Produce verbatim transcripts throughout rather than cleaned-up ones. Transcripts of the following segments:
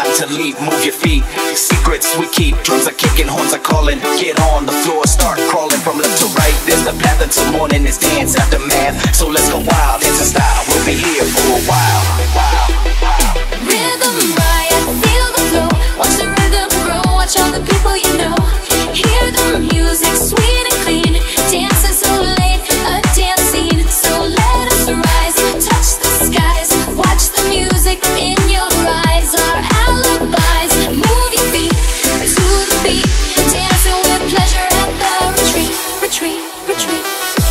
time to leave, move your feet. Secrets we keep, drums are kicking, horns are calling. Get on the floor, start crawling from left to right. There's the path until morning, it's dance aftermath. So let's go wild, dance in style, we'll be here for a while. Rhythm riot, feel the flow. Watch the rhythm grow, watch all the people you know. Hear the music, sweet and clean. Dancing so late, a dance scene. So let us rise, touch the skies. Watch the music in your eyes. Our alibis, move your feet to the beat. Dancing with pleasure at the retreat, retreat, retreat.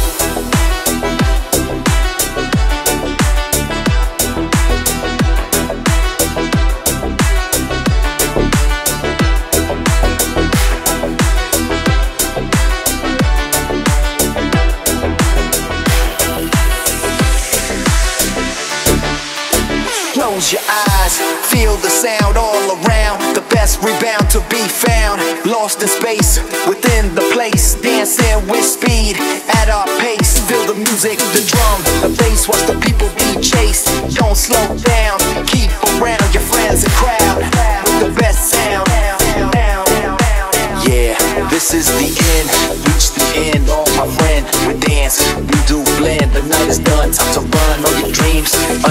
Close your eyes, feel the sound all around. The best rebound to be found. Lost in space, within the place. Dancing with speed, at our pace. Feel the music, the drum, the bass. Watch the people be chased. Don't slow down, keep around your friends and crowd. With the best sound. Yeah, this is the end, reach the end, all my friend. We dance, we do blend. The night is done, time to run. All your dreams